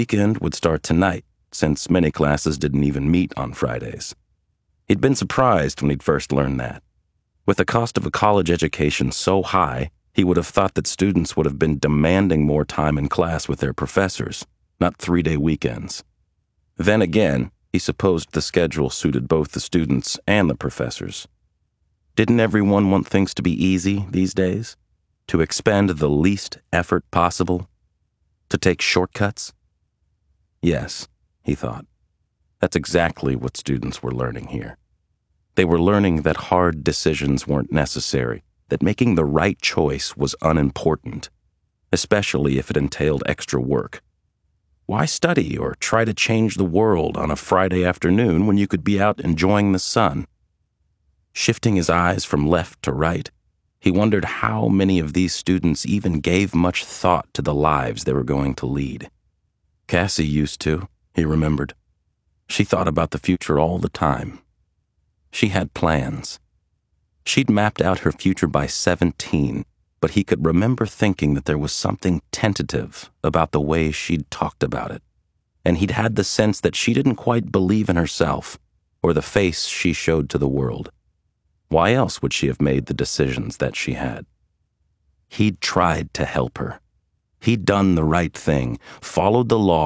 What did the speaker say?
weekend would start tonight, since many classes didn't even meet on Fridays. He'd been surprised when he'd first learned that. With the cost of a college education so high, he would have thought that students would have been demanding more time in class with their professors, not 3-day weekends. Then again, he supposed the schedule suited both the students and the professors. Didn't everyone want things to be easy these days? To expend the least effort possible? To take shortcuts? Yes, he thought. That's exactly what students were learning here. They were learning that hard decisions weren't necessary, that making the right choice was unimportant, especially if it entailed extra work. Why study or try to change the world on a Friday afternoon when you could be out enjoying the sun? Shifting his eyes from left to right, he wondered how many of these students even gave much thought to the lives they were going to lead. Cassie used to, he remembered. She thought about the future all the time. She had plans. She'd mapped out her future by 17, but he could remember thinking that there was something tentative about the way she'd talked about it, and he'd had the sense that she didn't quite believe in herself or the face she showed to the world. Why else would she have made the decisions that she had? He'd tried to help her. He'd done the right thing, followed the law,